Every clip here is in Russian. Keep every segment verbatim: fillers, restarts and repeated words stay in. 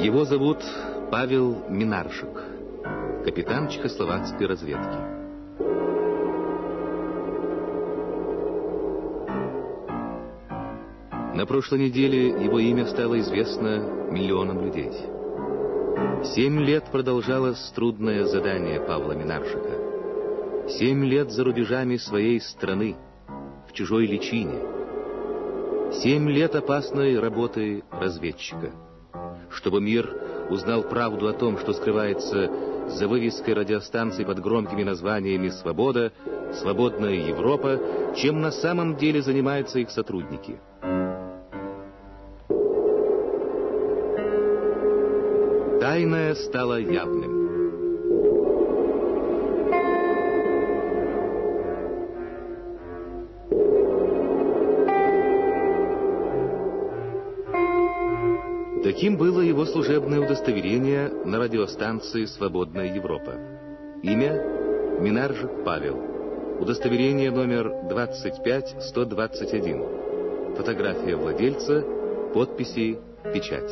Его зовут Павел Минаржик, капитан чехословацкой разведки. На прошлой неделе его имя стало известно миллионам людей. Семь лет продолжалось трудное задание Павла Минаржика. Семь лет за рубежами своей страны, в чужой личине. Семь лет опасной работы разведчика. Чтобы мир узнал правду о том, что скрывается за вывеской радиостанций под громкими названиями «Свобода», «Свободная Европа», чем на самом деле занимаются их сотрудники. Тайное стало явным. Таким было его служебное удостоверение на радиостанции «Свободная Европа». Имя — Минаржик Павел. Удостоверение номер двадцать пять сто двадцать один. Фотография владельца, подписи, печать.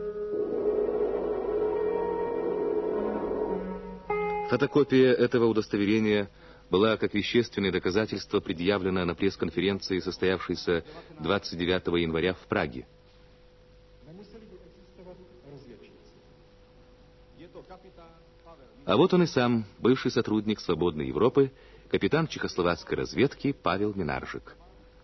Фотокопия этого удостоверения была как вещественное доказательство предъявлена на пресс-конференции, состоявшейся двадцать девятого января в Праге. А вот он и сам, бывший сотрудник «Свободной Европы», капитан чехословацкой разведки Павел Минаржик.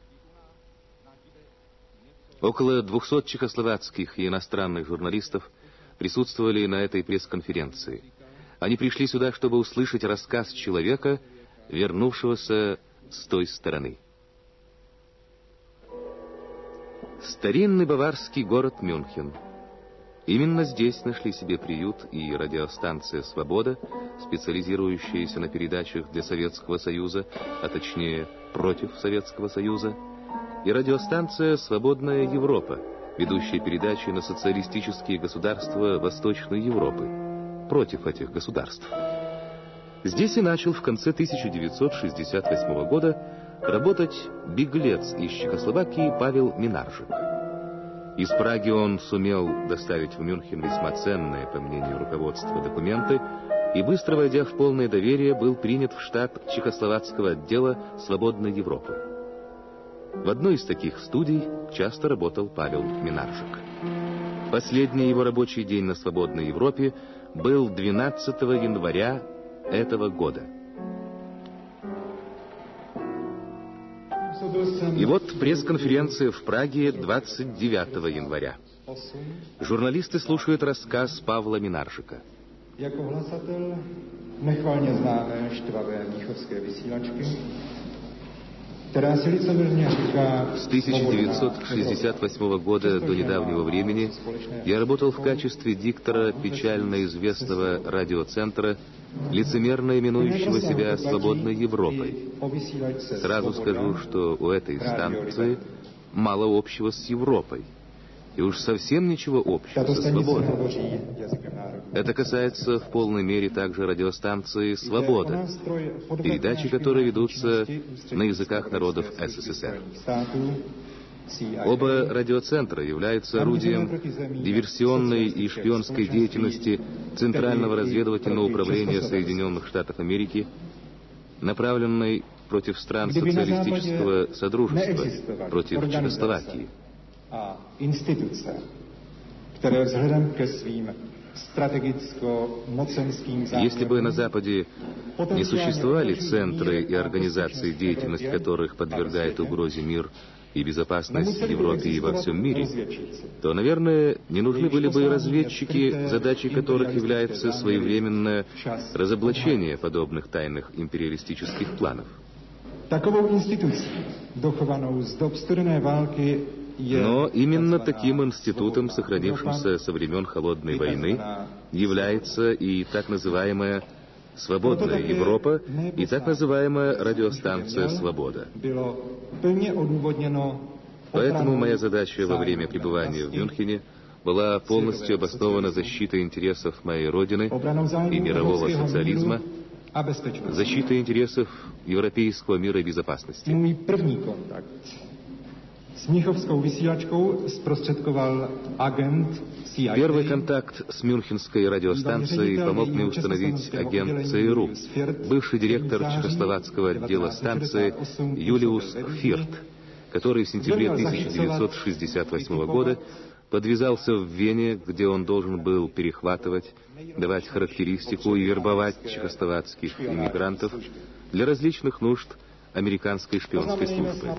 Около двухсот чехословацких и иностранных журналистов присутствовали на этой пресс-конференции. Они пришли сюда, чтобы услышать рассказ человека, вернувшегося с той стороны. Старинный баварский город Мюнхен. Именно здесь нашли себе приют и радиостанция «Свобода», специализирующаяся на передачах для Советского Союза, а точнее против Советского Союза, и радиостанция «Свободная Европа», ведущая передачи на социалистические государства Восточной Европы, против этих государств. Здесь и начал в конце тысяча девятьсот шестьдесят восьмого года работать беглец из Чехословакии Павел Минаржик. Из Праги он сумел доставить в Мюнхен весьма ценные, по мнению руководства, документы и, быстро войдя в полное доверие, был принят в штаб чехословацкого отдела «Свободной Европы». В одной из таких студий часто работал Павел Минаржик. Последний его рабочий день на «Свободной Европе» был двенадцатого января этого года. И вот пресс-конференция в Праге двадцать девятого января. Журналисты слушают рассказ Павла Минаржика. Jako hlasatel nechvalně známé štvavé mnichovské vysílačky, která si licoměrně říká... С тысяча девятьсот шестьдесят восьмого года до недавнего времени я работал в качестве диктора печально известного радиоцентра, лицемерно именующего себя «Свободной Европой». Сразу скажу, что у этой станции мало общего с Европой. И уж совсем ничего общего со свободой. Это касается в полной мере также радиостанции «Свобода», передачи которой ведутся на языках народов СССР. Оба радиоцентра являются орудием диверсионной и шпионской деятельности Центрального разведывательного управления Соединенных Штатов Америки, направленной против стран социалистического содружества, против Чехословакии. A instituce, které vzhledem ke svým strategicko-mocenským záměrům... Если бы на Западе не существовали центры и организации, деятельность которых подвергает угрозе мир и безопасность в Европе и во всем мире, то, наверное, не нужны были бы и разведчики, задачей которых является своевременное разоблачение подобных тайных империалистических планов. Takovou institucí, dochovanou z dob studené války, Но именно таким институтом, сохранившимся со времен Холодной войны, является и так называемая «Свободная Европа» и так называемая радиостанция «Свобода». Поэтому моя задача во время пребывания в Мюнхене была полностью обоснована защитой интересов моей родины и мирового социализма, защитой интересов европейского мира и безопасности. S mnichovskou vysílačkou zprostředkoval agent C I A. Первый контакт с мюнхенской радиостанцией помог мне установить агент ЦРУ, бывший директор чехословацкого отдела станции Юлиус Фирт, который в сентябре тысяча девятьсот шестьдесят восьмого года подвязался в Вене, где он должен был перехватывать, давать характеристику и вербовать чехословацких иммигрантов для различных нужд американской шпионской службы.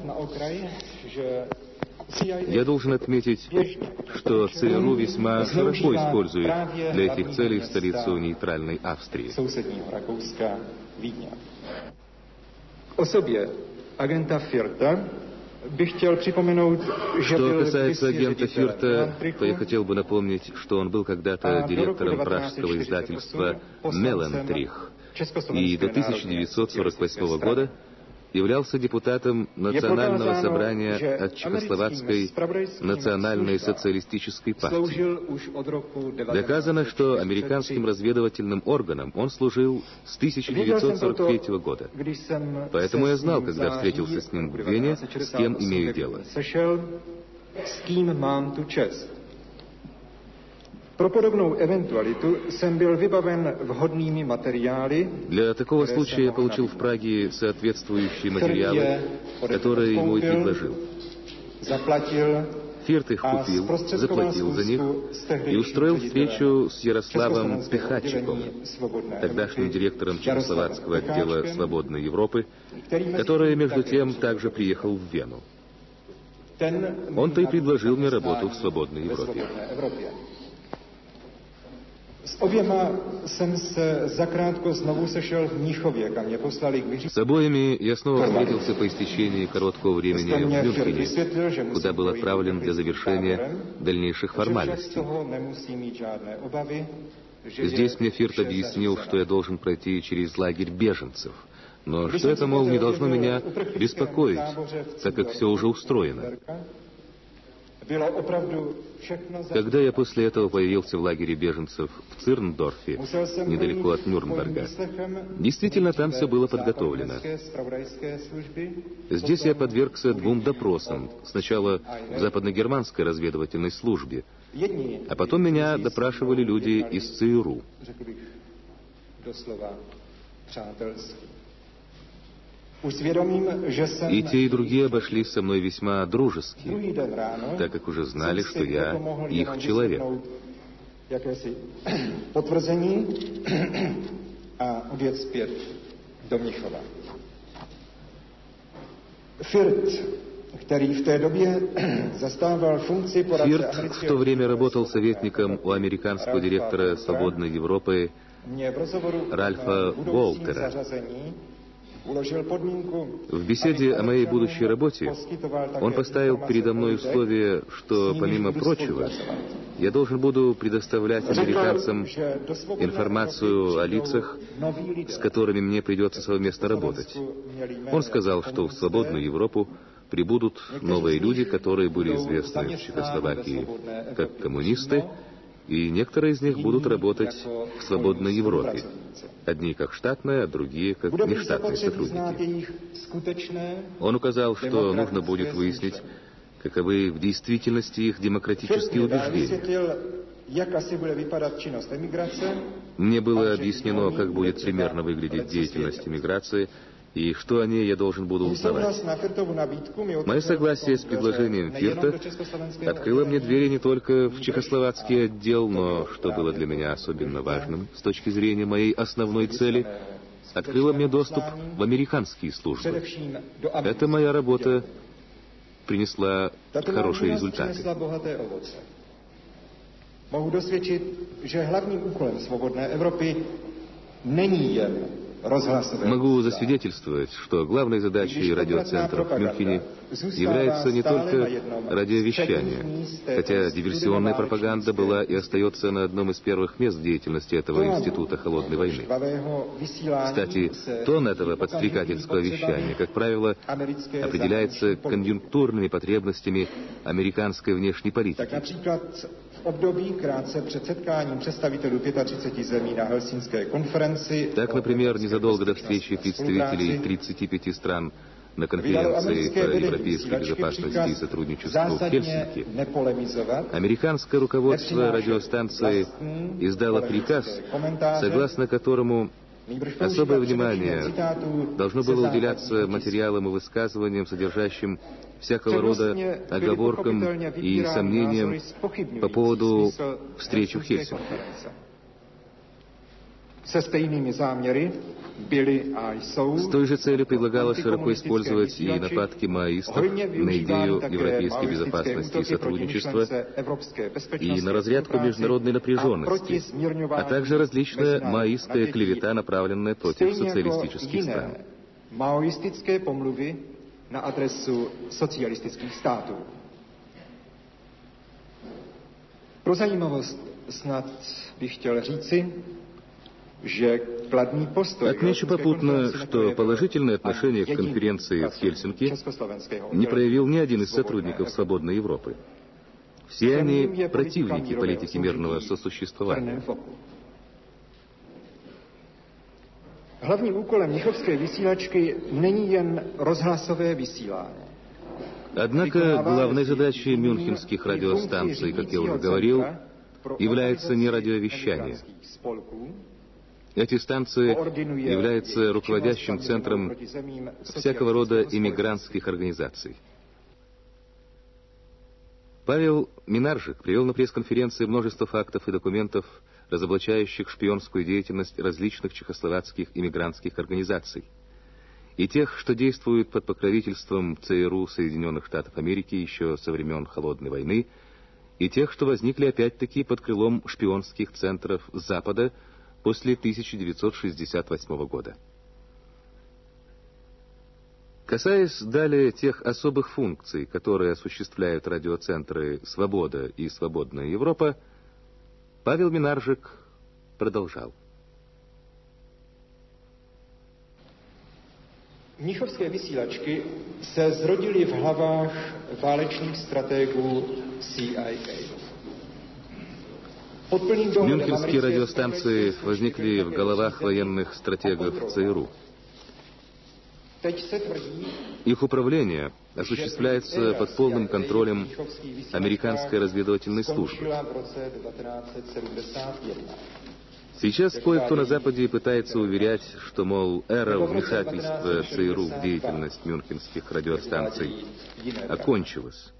Я должен отметить, что ЦРУ весьма широко использует для этих целей столицу нейтральной Австрии. О себе агента Фирта bych chtěl připomenout, že Что касается агента Фирта, то я хотел бы напомнить, что он был когда-то директором пражского издательства «Мелантрих» и до тысяча девятьсот сорок восьмого года являлся депутатом Национального собрания от Чехословацкой национальной социалистической партии. Доказано, что американским разведывательным органам он служил с тысяча девятьсот сорок третьего года. Поэтому я знал, когда встретился с ним в Вене, с кем имею дело. Pro podobnou eventualitu jsem byl vybaven vhodnými materiály. Для такого случая я получил в Праге соответствующие материалы, которые ему и предложил. Фирт их купил, заплатил за них и устроил встречу с Ярославом Пехачиком, тогдашним директором чехословацкого отдела «Свободной Европы», который, между тем, также приехал в Вену. Он-то и предложил мне работу в «Свободной Европе». S oběma jsem se zakrátko znovu sešel v Mnichově, kam mě poslali k vyřízení. С обоими я снова встретился по истечении короткого времени в Мюнхене, куда был отправлен для завершения дальнейших формальностей. Здесь мне Фирт объяснил, что я должен пройти через лагерь беженцев, но что это, мол, не должно меня беспокоить, так как все уже устроено. Когда я после этого появился в лагере беженцев в Цирндорфе, недалеко от Нюрнберга, действительно там все было подготовлено. Здесь я подвергся двум допросам. Сначала в западногерманской разведывательной службе, а потом меня допрашивали люди из ЦРУ. И те, и другие обошлись со мной весьма дружески, так как уже знали, что я их человек. Фирт в то время работал советником у американского директора «Свободной Европы» Ральфа Уолтера. В беседе о моей будущей работе он поставил передо мной условие, что, помимо прочего, я должен буду предоставлять американцам информацию о лицах, с которыми мне придется совместно работать. Он сказал, что в «Свободную Европу» прибудут новые люди, которые были известны в Чехословакии как коммунисты, и некоторые из них будут работать в «Свободной Европе». Одни как штатные, а другие как нештатные сотрудники. Он указал, что нужно будет выяснить, каковы в действительности их демократические убеждения. Мне было объяснено, как будет примерно выглядеть деятельность эмиграции, и что о ней я должен буду узнавать. Мое согласие с предложением Фирта открыло мне двери не только в чехословацкий отдел, но, что было для меня особенно важным с точки зрения моей основной цели, открыло мне доступ в американские службы. Эта моя работа принесла хорошие результаты. Mohu dosvědčit, že hlavním úkolem Svobodné Evropy není jen Могу засвидетельствовать, что главной задачей радиоцентров в Мюнхене является не только радиовещание, хотя диверсионная пропаганда была и остается на одном из первых мест деятельности этого института холодной войны. Кстати, тон этого подстрекательского вещания, как правило, определяется конъюнктурными потребностями американской внешней политики. Так, например, незадолго до встречи представителей тридцати пяти стран на конференции по европейской безопасности и сотрудничеству в Хельсинки, американское руководство радиостанции издало приказ, согласно которому особое внимание должно было уделяться материалам и высказываниям, содержащим всякого рода оговоркам и сомнениям по поводу встречи в Хельсинки. С той же целью предлагалось широко использовать и нападки маоистов на идею европейской безопасности и сотрудничества и на разрядку международной напряженности, а также различная маоистская клевета, направленная против социалистических стран. Maoistické pomluvy na adresu socialistických států. Pro zajímavost snad bych chtěl říci, že kladný postoj... Отмечу попутно, что положительное отношение к конференции в Хельсинки не проявил ни один из сотрудников Свободной Европы. Все они противники политики мирного сосуществования. Hlavním úkolem mnichovské vysílačky není jen rozhlasové vysílání. Однако главной задачей мюнхенских радиостанций, как я уже говорил, является не радиовещание. Эти станции являются руководящим центром всякого рода иммигрантских организаций. Павел Минаржик привел на пресс-конференции множество фактов и документов, разоблачающих шпионскую деятельность различных чехословацких иммигрантских организаций, и тех, что действуют под покровительством ЦРУ Соединенных Штатов Америки еще со времен Холодной войны, и тех, что возникли опять-таки под крылом шпионских центров Запада после тысяча девятьсот шестьдесят восьмого года. Касаясь далее тех особых функций, которые осуществляют радиоцентры «Свобода» и «Свободная Европа», Павел Минаржик продолжал. Mnichovské vysílačky se zrodily v hlavách válečných stratégů C I A. Мюнхенские радиостанции возникли в головах военных стратегов ЦРУ. Их управление осуществляется под полным контролем американской разведывательной службы. Сейчас кое-кто на Западе пытается уверять, что, мол, эра вмешательства ЦРУ в деятельность мюнхенских радиостанций окончилась.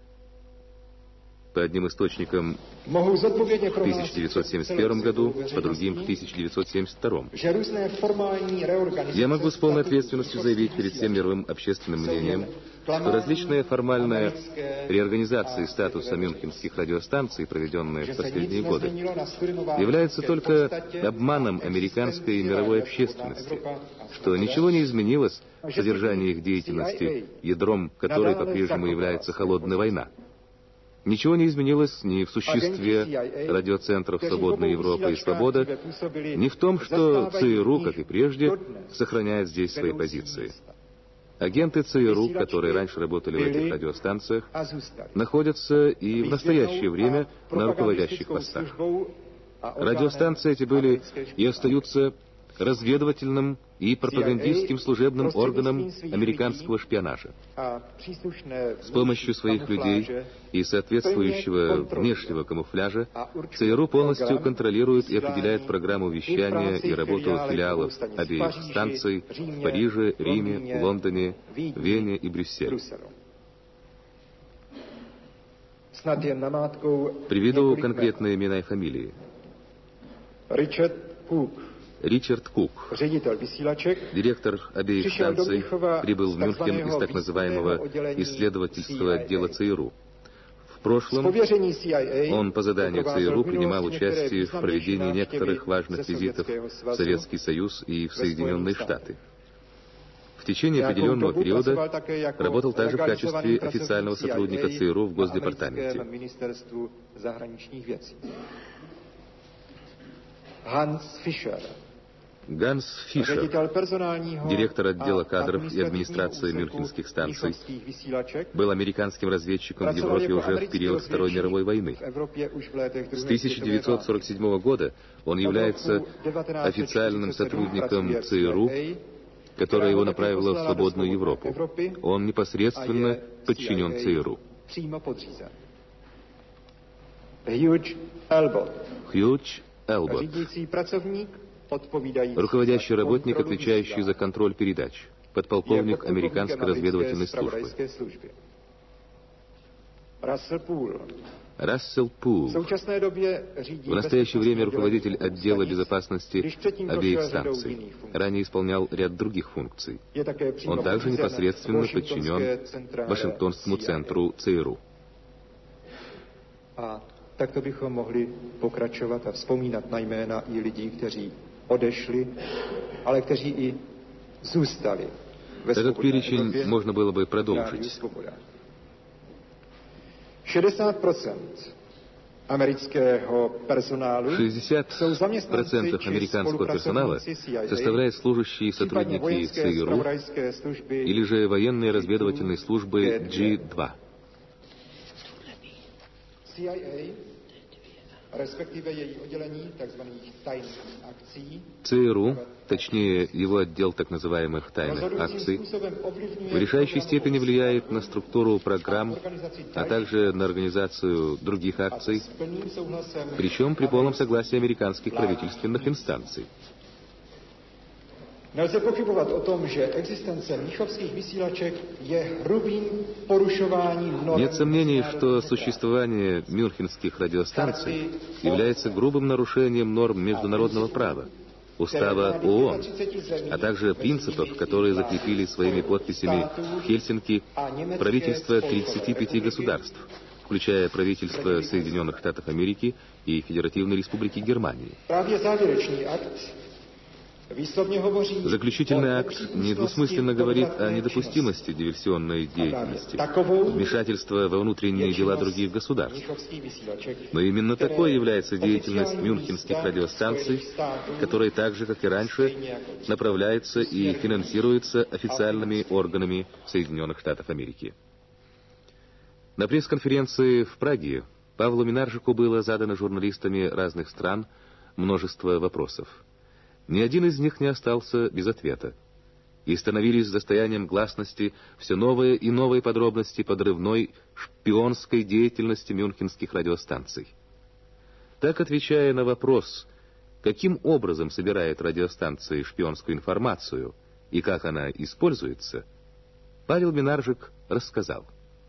По одним источникам в тысяча девятьсот семьдесят первом году, по другим в тысяча девятьсот семьдесят втором. Я могу с полной ответственностью заявить перед всем мировым общественным мнением, что различные формальные реорганизации статуса мюнхенских радиостанций, проведенные в последние годы, являются только обманом американской и мировой общественности, что ничего не изменилось в содержании их деятельности, ядром которой по-прежнему является холодная война. Ничего не изменилось ни в существе радиоцентров «Свободная Европа» и «Свобода», ни в том, что ЦРУ, как и прежде, сохраняет здесь свои позиции. Агенты ЦРУ, которые раньше работали в этих радиостанциях, находятся и в настоящее время на руководящих постах. Радиостанции эти были и остаются разведывательным и пропагандистским служебным органом американского шпионажа. С помощью своих людей и соответствующего внешнего камуфляжа ЦРУ полностью контролирует и определяет программу вещания и работу филиалов обеих станций в Париже, Риме, Лондоне, Вене и Брюсселе. Приведу конкретные имена и фамилии. Ричард Кук. Ричард Кук, директор обеих станций, прибыл в Мюнхен из так называемого исследовательского отдела ЦРУ. В прошлом он по заданию ЦРУ принимал участие в проведении некоторых важных визитов в Советский Союз и в Соединенные Штаты. В течение определенного периода работал также в качестве официального сотрудника ЦРУ в Госдепартаменте. Ганс Фишер. Ганс Фишер, директор отдела кадров и администрации мюнхенских станций, был американским разведчиком в Европе уже в период Второй мировой войны. С тысяча девятьсот сорок седьмого года он является официальным сотрудником ЦРУ которая его направила в свободную Европу. Он непосредственно подчинен ЦРУ. Hugh Elbot, Хьюдж Элбот, руководящий работник, отвечающий за контроль передач, подполковник американской разведывательной службы. Рассел Пул, в настоящее время руководитель отдела безопасности обеих станций, ранее исполнял ряд других функций. Он также непосредственно подчинен Вашингтонскому центру ЦРУ. Takto bychom mohli pokračovat a vzpomínat na jména i lidí, kteří odešli, ale kteří i zůstali ve Этот перечень можно было бы продолжить. шестьдесят процентов американского персонала шестьдесят процентов американского персонала составляют служащие сотрудники ЦРУ или же военные разведывательные службы джи два. C I A, respektive její oddělení tzv. Tajných akcí, ЦРУ, точнее его отдел так называемых тайных акций, в решающей степени влияет на структуру программ, а также на организацию других акций, причем при полном согласии американских правительственных инстанций. Nelze pochybovat o tom, že existence mnichovských vysílaček je hrubým porušováním norm. Нет сомнений, что существование мюнхенских радиостанций является грубым нарушением норм международного права, устава ООН, а также принципов, которые закрепили своими подписями в Хельсинки правительства тридцати пяти государств, включая правительство Соединенных Штатов Америки и Федеративной Республики Германии. Заключительный акт недвусмысленно говорит о недопустимости диверсионной деятельности, вмешательства во внутренние дела других государств. Но именно такой является деятельность мюнхенских радиостанций, которая так же, как и раньше, направляется и финансируется официальными органами Соединенных Штатов Америки. На пресс-конференции в Праге Павлу Минаржику было задано журналистами разных стран множество вопросов. Ни один из них не остался без ответа. И становились достоянием гласности все новые и новые подробности подрывной шпионской деятельности мюнхенских радиостанций. Так, отвечая на вопрос, каким образом собирает радиостанции шпионскую информацию и как она используется, Павел Минаржик рассказал.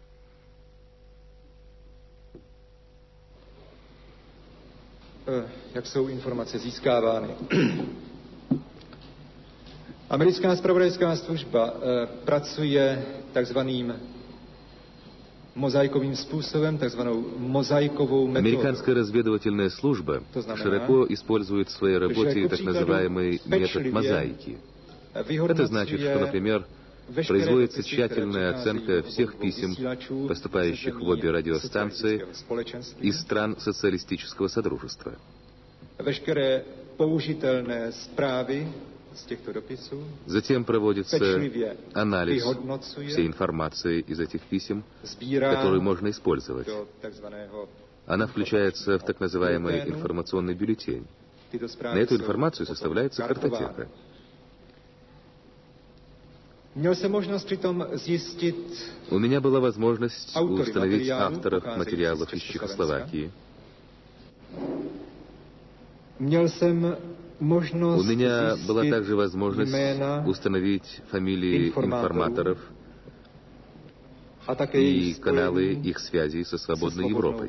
Jak jsou informace získávány. Americká zpravodajská služba e, pracuje takzvaným mozaikovým způsobem, takzvanou mozaikovou metodou. Американская разведывательная служба широко использует в своей работе так называемый метод мозаики. Это значит, что, например, производится тщательная оценка всех писем, поступающих в обе радиостанции из стран социалистического содружества. Затем проводится анализ всей информации из этих писем, которую можно использовать. Она включается в так называемый информационный бюллетень. На эту информацию составляется картотека. У меня была возможность установить авторов материалов из Чехословакии. У меня была также возможность установить фамилии информаторов и каналы их связи со свободной Европой.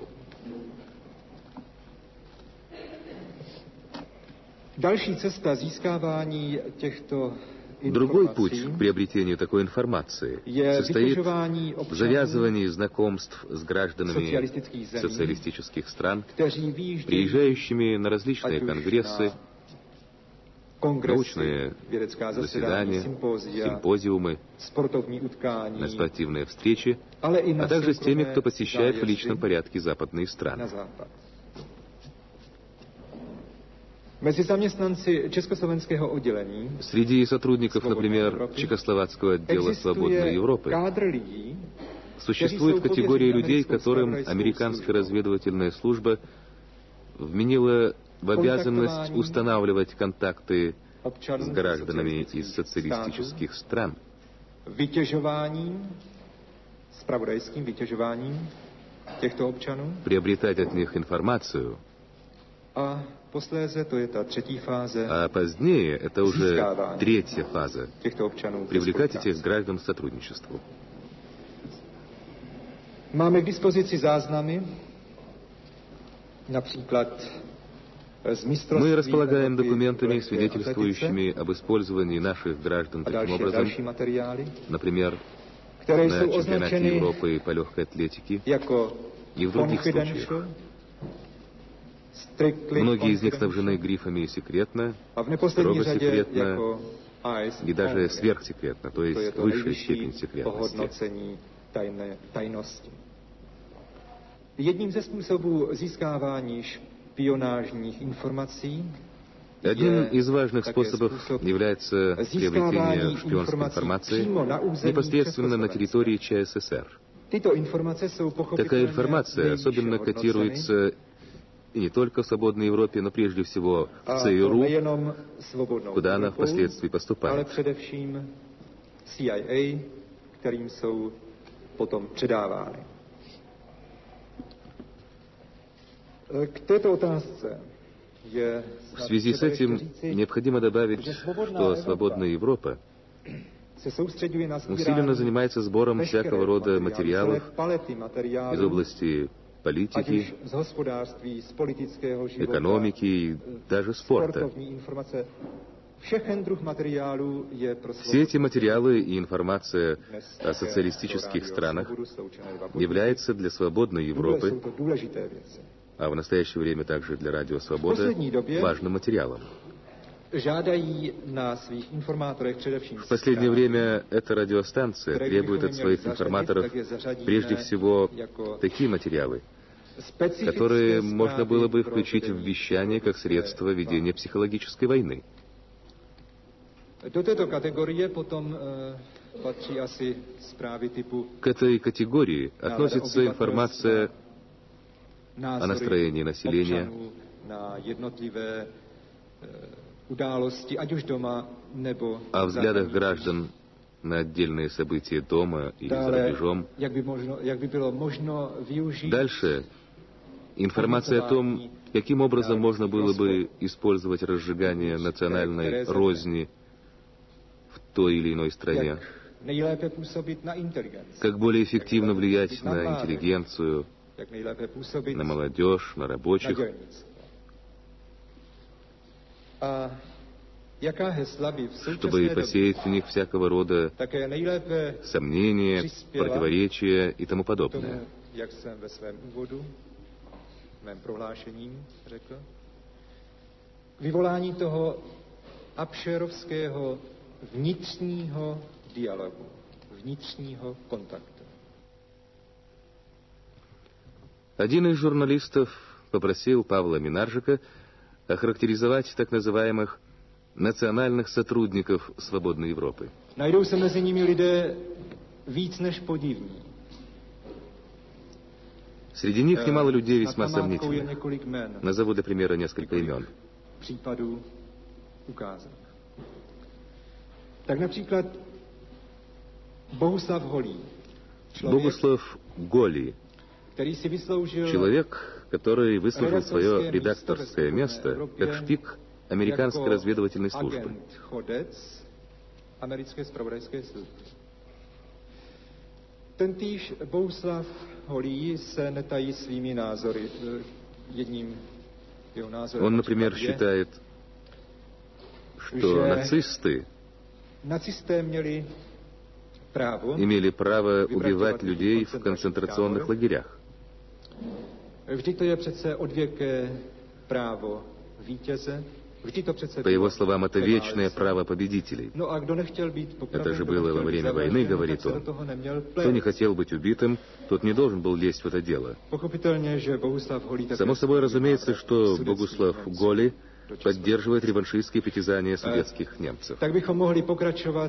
Другой путь к приобретению такой информации состоит в завязывании знакомств с гражданами социалистических стран, приезжающими на различные конгрессы, научные заседания, симпозиумы, на спортивные встречи, а также с теми, кто посещает в личном порядке западные страны. Среди сотрудников, например, Чехословацкого отдела «Свободной Европы» существует категория людей, которым американская разведывательная служба вменила в обязанность устанавливать контакты с гражданами из социалистических стран, vytěžováním, zpravodajským vytěžováním těchto občanů. Приобретать от них информацию. A posléze to je ta třetí fáze. А позднее это уже третья фаза. Těchto občanů. Привлекать этих граждан к сотрудничеству. Máme k dispozici záznamy, например, Мы располагаем документами, свидетельствующими об использовании наших граждан таким образом, например, на чемпионате Европы по легкой атлетике и в других случаях. Многие из них снабжены грифами «секретно», «строго секретно» и даже «сверхсекретно», то есть высшая степень секретности. Jedním ze způsobů získávání špionážních informací Один из важных способов является приобретение шпионской информации непосредственно на территории ЧССР. Такая информация особенно котируется и не только в свободной Европе, но прежде всего в ЦРУ, куда она впоследствии поступает. В связи с этим необходимо добавить, что свободная Европа усиленно занимается сбором всякого рода материалов из области политики, экономики и даже спорта. Все эти материалы и информация о социалистических странах являются для свободной Европы, а в настоящее время также для Радио Свобода, важным материалом. В последнее время эта радиостанция требует от своих информаторов прежде всего такие материалы, которые можно было бы включить в вещание как средство ведения психологической войны. К этой категории относится информация о настроении населения, о взглядах граждан на отдельные события дома или за рубежом. Дальше информация о том, каким образом можно было бы использовать разжигание национальной розни в той или иной стране, как более эффективно влиять на интеллигенцию, на молодежь, на рабочих. Чтобы посеять в них всякого рода сомнения, противоречия и тому подобное. Vyvolání toho abšerovského vnitřního dialogu, vnitřního kontaktu. Один из журналистов попросил Павла Минаржика охарактеризовать так называемых национальных сотрудников Свободной Европы. Najdou se mezi nimi lidé víc než podivní. Среди них немало людей весьма сомнительных. Назову для примера несколько имен. Případů ukázek. Tak například Bohuslav Holý. Богуслав Голий. Человек, который выслужил свое редакторское место как шпик американской разведывательной службы. Tentýž Bohuslav Holý se netají svými názory. Jedním jeho názorem. Он, например, считает, что нацисты имели право убивать людей в концентрационных лагерях. Vždyť to je přece odvěké právo vítěze. По его словам, это вечное право победителей. Это же было во время войны, говорит он. Кто не хотел быть убитым, тот не должен был лезть в это дело. Само собой разумеется, что Богуслав Голий поддерживает реваншистские притязания советских немцев. Так bychom mohli pokračovat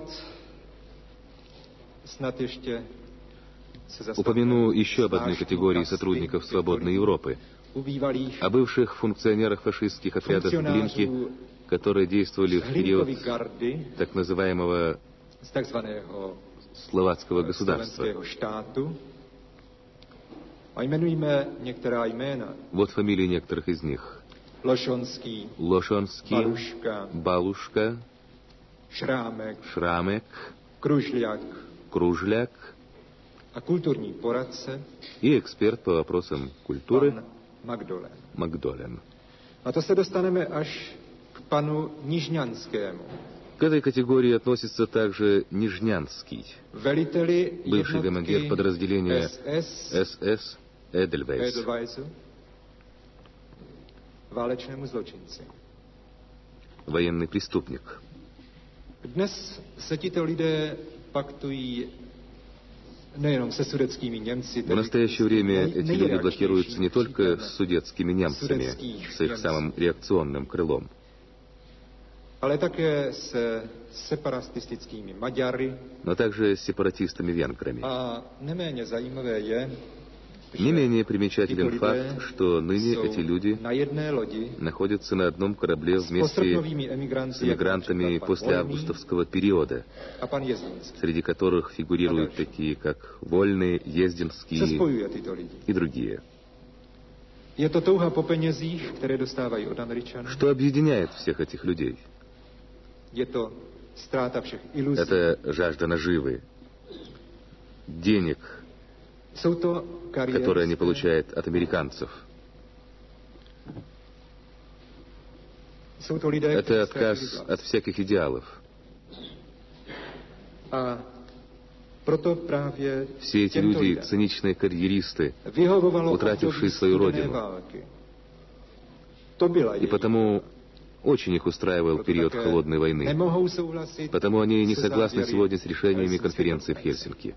snad ještě. Упомяну еще об одной категории сотрудников Свободной Европы, о бывших функционерах фашистских отрядов Глинки которые действовали в период так называемого словацкого государства. Вот фамилии некоторых из них. Lošonský, Лошонский, Балушка, Балушка, Šrámek, Шрамек, Kružľák Кружляк a kulturní poradce и эксперт по вопросам культуры pan Magdolen. Макдолен. A to se dostaneme až k panu Nižňanskému, К этой категории относится также Нижнянский, veliteli бывший командир jednotky подразделения эс эс СС Эдельвейс, Edelweisu, válečnému zločinci. военный преступник. Dnes se tito lidé paktují nejenom se sudetskými Němci. В настоящее время эти люди блокируются не только с судетскими немцами, с их самым реакционным крылом, ale také se separatistickými Maďary. но также с сепаратистами-венграми. A neméně zajímavé je, Не менее примечателен факт, что ныне эти люди na jedné lodi находятся на одном корабле s вместе postrpnovými с emigranty, эмигрантами jako после pan августовского периода, Volný a pan Jezdinský. среди которых фигурируют такие, как Вольный, Co Ездинский spojuje tyto lidi? и другие. Je to touha po penězích, které dostávají od Američanů. Что объединяет всех этих людей? Je to ztráta všech iluzí. Это жажда наживы, денег, Jsou to которые они kariéristé, получают от американцев. jsou to lidé, Это kteří отказ ztratili vlast. от всяких идеалов. A proto právě Все эти těmto люди lidem — циничные карьеристы, vyhovovalo утратившие období свою studené родину. války. To byla И jejich потому очень их устраивал Proto период také холодной войны. nemohou souhlasit Потому они не se согласны závěry сегодня с решениями Helsinské конференции в конференции. Хельсинки.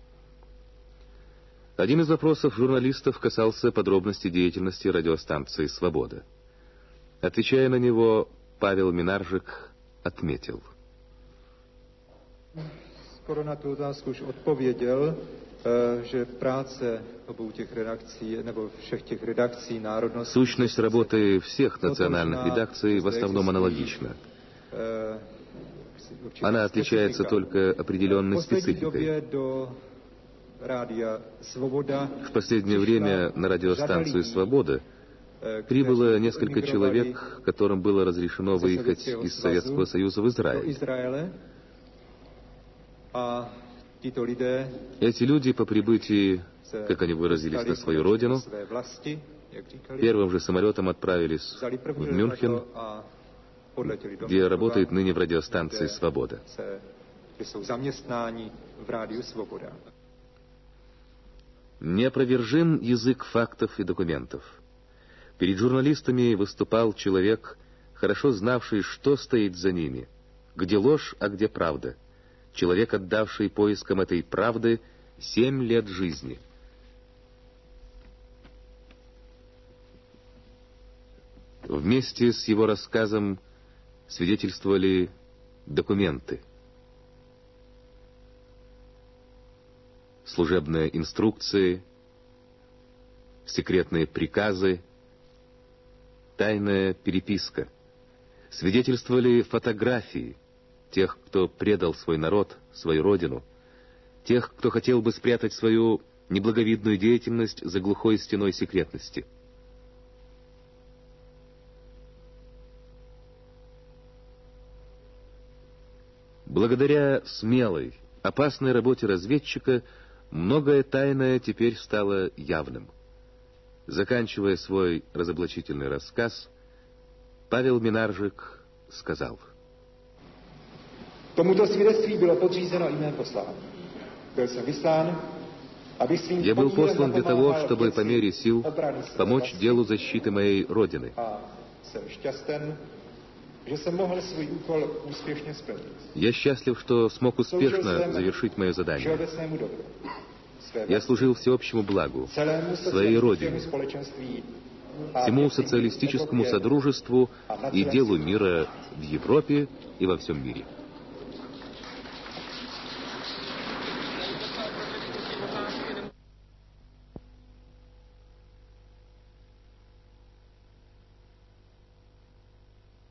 Один из вопросов журналистов касался подробностей деятельности радиостанции «Свобода». Отвечая на него, Павел Минаржик отметил. Skoro na tu otázku už odpověděl, eh, že práce obou těch redakcí, nebo všech těch redakcí národností... Сущность работы всех национальных редакций в основном аналогична. eh, určitá Она отличается specifika. только определенной V poslední спецификой. době do rádia Svoboda В последнее время на радиостанцию «Свобода» eh, прибыло kteří несколько emigrovali человек, которым было разрешено ze выехать Sovětského из svazu Советского Союза в do Израиль. Izraele. A tito lidé Эти люди по прибытии, se как они выразились, dostali на свою konečně родину, do své vlasti, jak říkali, первым же самолетом отправились vzali první в Мюнхен, letadlo a odletěli do где Mnichova, работает ныне в радиостанции kde «Свобода». se- kde jsou zaměstnáni v rádiu Svoboda. Неопровержим язык фактов и документов. Перед журналистами выступал человек, хорошо знавший, что стоит за ними, где ложь, а где правда. Человек, отдавший поискам этой правды семь лет жизни. Вместе с его рассказом свидетельствовали документы. Служебные инструкции, секретные приказы, тайная переписка. Свидетельствовали фотографии тех, кто предал свой народ, свою родину, тех, кто хотел бы спрятать свою неблаговидную деятельность за глухой стеной секретности. Благодаря смелой, опасной работе разведчика многое тайное теперь стало явным. Заканчивая свой разоблачительный рассказ, Павел Минаржик сказал: Tomuto svědectví bylo podřízeno i mé poslání. Byl jsem vyslán, abych svým Я был podílem послан для того, napomáhal чтобы věci по мере сил obrany své помочь vlasti. делу защиты моей Родины. A jsem šťasten, že jsem mohl svůj úkol úspěšně splnit. Я счастлив, что смог успешно завершить мое задание. Všeobecnému dobru. Své Я vlasti, служил всеобщему благу, celému своей socialistickému Родине, společenství a всему věcím социалистическому Evropě содружеству a na и celém делу světě. мира в Европе и во всем мире.